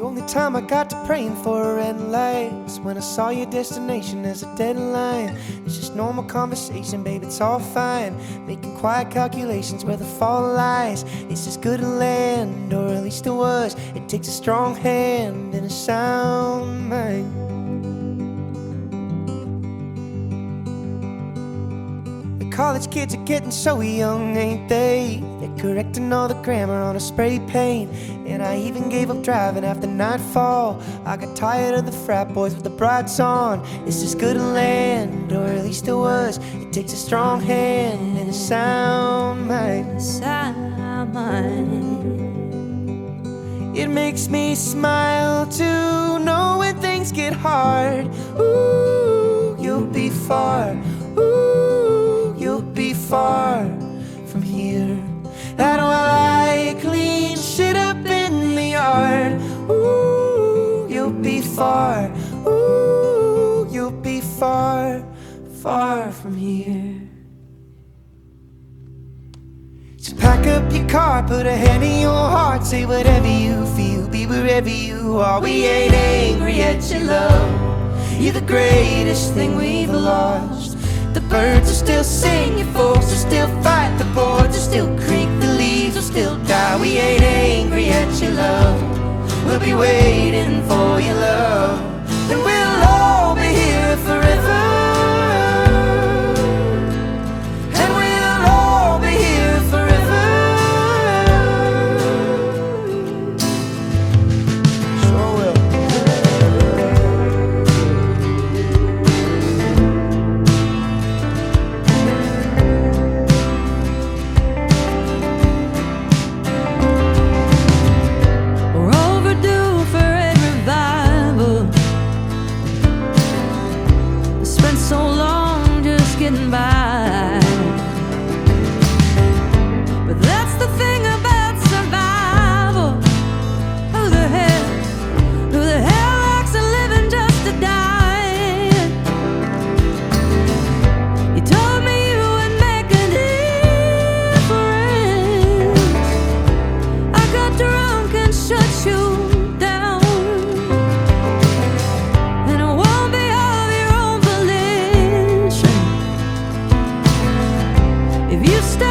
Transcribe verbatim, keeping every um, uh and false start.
only time I got to praying for a red light was when I saw your destination as a deadline. It's just normal conversation, babe, it's all fine. Making quiet calculations where the fall lies. It's as good a land, or at least it was. It takes a strong hand and a sound mind. College kids are getting so young, ain't they? They're correcting all the grammar on a spray paint. And I even gave up driving after nightfall. I got tired of the frat boys with the brights on. It's as good a land, or at least it was. It takes a strong hand and a sound mind. Sound mind. It makes me smile to know when things get hard. Ooh, you'll be far. Ooh, you'll be far from here. And while I clean shit up in the yard, ooh, you'll be far. Ooh, you'll be far, far from here. So pack up your car, put a hand in your heart, say whatever you feel, be wherever you are. We ain't angry at your love. You're the greatest thing we've lost. The birds will still sing, your folks will still fight, the boards will still creak, the leaves will still die. We ain't angry at your love. We'll be waiting for your love, and we'll all be here forever. And we'll all be here forever. Sure will. Getting by, but that's the thing about survival. Who the hell, who the hell likes a living just to die? You told me you would make a difference. I got drunk and shut you down, and it won't be of your own volition. If you stay